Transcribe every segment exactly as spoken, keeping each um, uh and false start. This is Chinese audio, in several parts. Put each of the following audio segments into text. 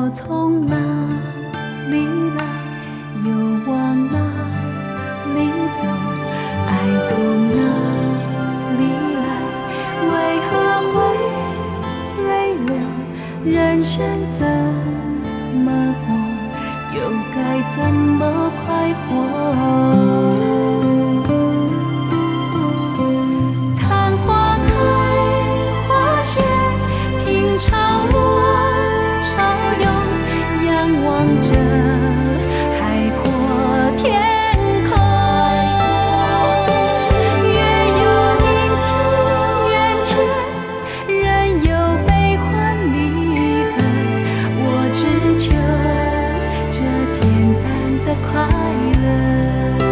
我从哪里来，又往哪里走？爱从哪里来？为何会泪流？人生怎么过？又该怎么快活？看花开花谢，听潮落潮涌，仰望着海阔天空。月有阴晴圆缺，人有悲欢离合，我只求这简单的快乐。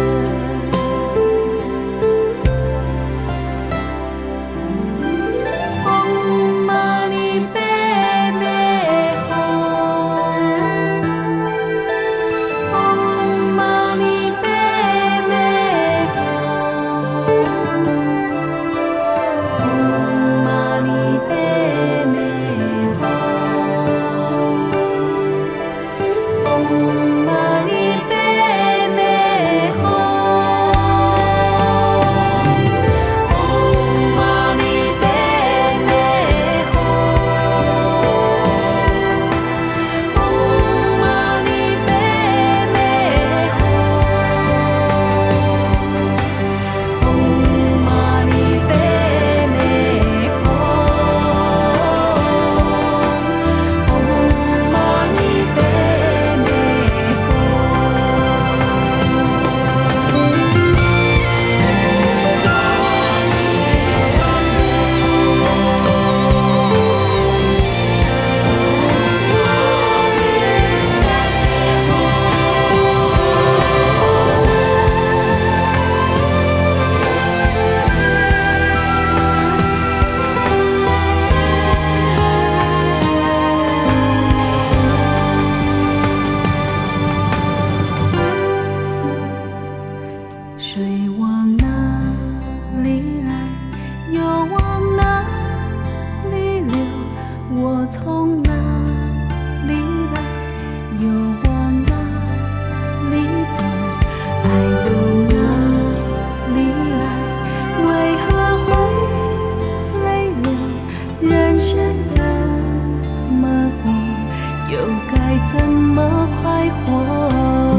从哪里来，又往哪里走？爱从哪里来？为何会泪流？人生怎么过？又该怎么快活？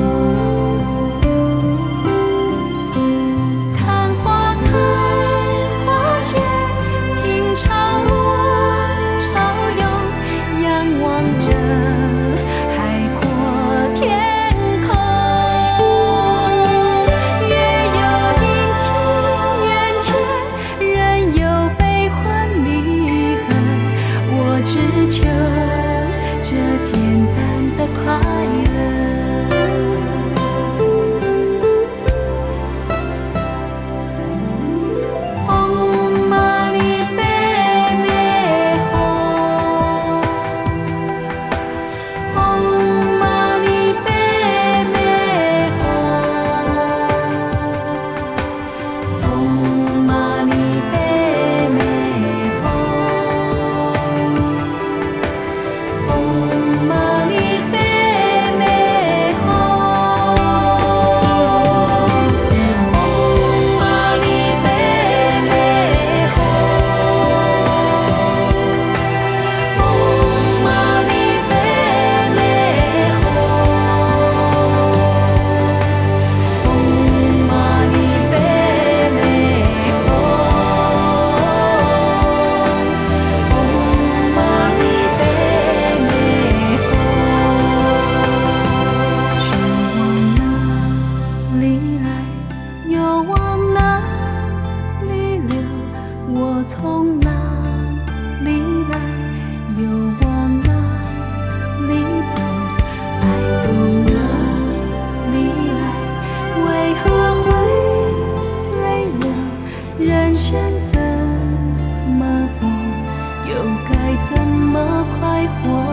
看花开花谢，听潮落望着海阔天空。月有阴晴圆缺，人有悲欢离合，我只求这简单的快乐。从哪里来，又往哪里走？爱从哪里来？为何会泪流？人生怎么过？又该怎么快活？